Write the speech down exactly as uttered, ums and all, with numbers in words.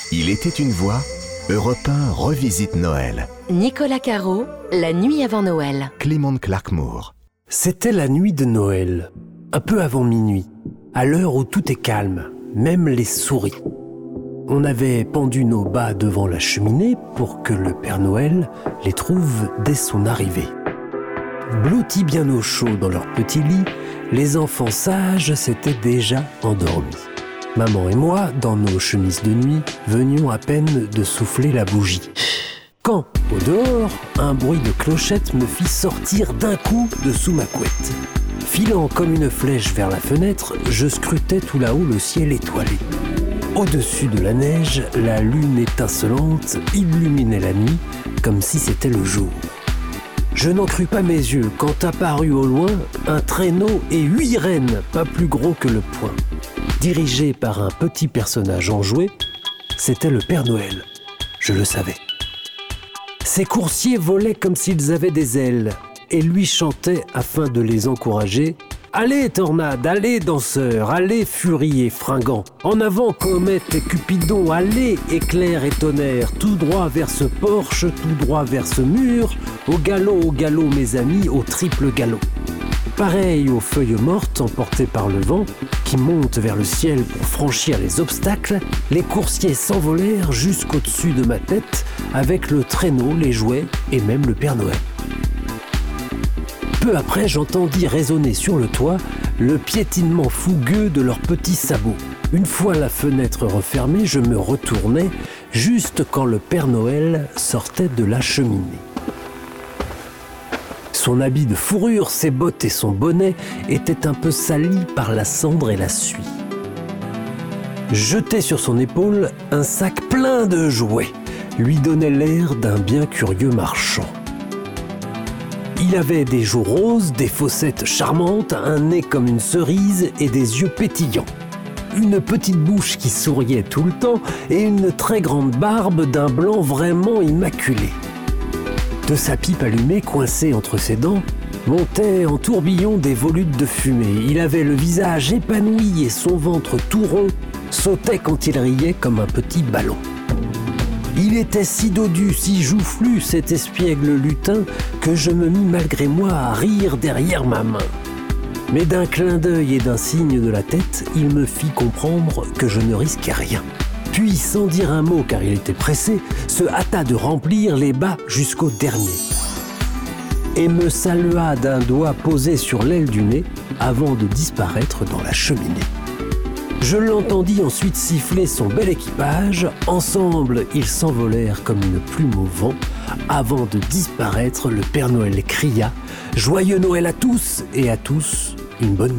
Il était une voix, Europe un revisite Noël. Nicolas Caro, la nuit avant Noël. Clément Clark-Moore. C'était la nuit de Noël, un peu avant minuit, à l'heure où tout est calme, même les souris. On avait pendu nos bas devant la cheminée pour que le Père Noël les trouve dès son arrivée. Blottis bien au chaud dans leur petit lit, les enfants sages s'étaient déjà endormis. Maman et moi, dans nos chemises de nuit, venions à peine de souffler la bougie. Quand, au dehors, un bruit de clochette me fit sortir d'un coup de sous ma couette. Filant comme une flèche vers la fenêtre, je scrutais tout là-haut le ciel étoilé. Au-dessus de la neige, la lune étincelante illuminait la nuit comme si c'était le jour. Je n'en crus pas mes yeux quand apparut au loin un traîneau et huit rennes pas plus gros que le poing. Dirigé par un petit personnage enjoué, c'était le Père Noël. Je le savais. Ses coursiers volaient comme s'ils avaient des ailes et lui chantaient afin de les encourager. « Allez, tornade, allez, danseur, allez, furie et fringant, en avant, comète et cupidon, allez, éclair et tonnerre, tout droit vers ce porche, tout droit vers ce mur, au galop, au galop, mes amis, au triple galop. » Pareil aux feuilles mortes emportées par le vent, qui montent vers le ciel pour franchir les obstacles, les coursiers s'envolèrent jusqu'au-dessus de ma tête avec le traîneau, les jouets et même le Père Noël. Peu après, j'entendis résonner sur le toit le piétinement fougueux de leurs petits sabots. Une fois la fenêtre refermée, je me retournai juste quand le Père Noël sortait de la cheminée. Son habit de fourrure, ses bottes et son bonnet étaient un peu salis par la cendre et la suie. Jeté sur son épaule, un sac plein de jouets lui donnait l'air d'un bien curieux marchand. Il avait des joues roses, des fossettes charmantes, un nez comme une cerise et des yeux pétillants. Une petite bouche qui souriait tout le temps et une très grande barbe d'un blanc vraiment immaculé. De sa pipe allumée coincée entre ses dents, montaient en tourbillon des volutes de fumée. Il avait le visage épanoui et son ventre tout rond sautait quand il riait comme un petit ballon. Il était si dodu, si joufflu, cet espiègle lutin, que je me mis malgré moi à rire derrière ma main. Mais d'un clin d'œil et d'un signe de la tête, il me fit comprendre que je ne risquais rien. Puis, sans dire un mot car il était pressé, se hâta de remplir les bas jusqu'au dernier. Et me salua d'un doigt posé sur l'aile du nez avant de disparaître dans la cheminée. Je l'entendis ensuite siffler son bel équipage. Ensemble, ils s'envolèrent comme une plume au vent. Avant de disparaître, le Père Noël cria « Joyeux Noël à tous et à tous, une bonne nuit !»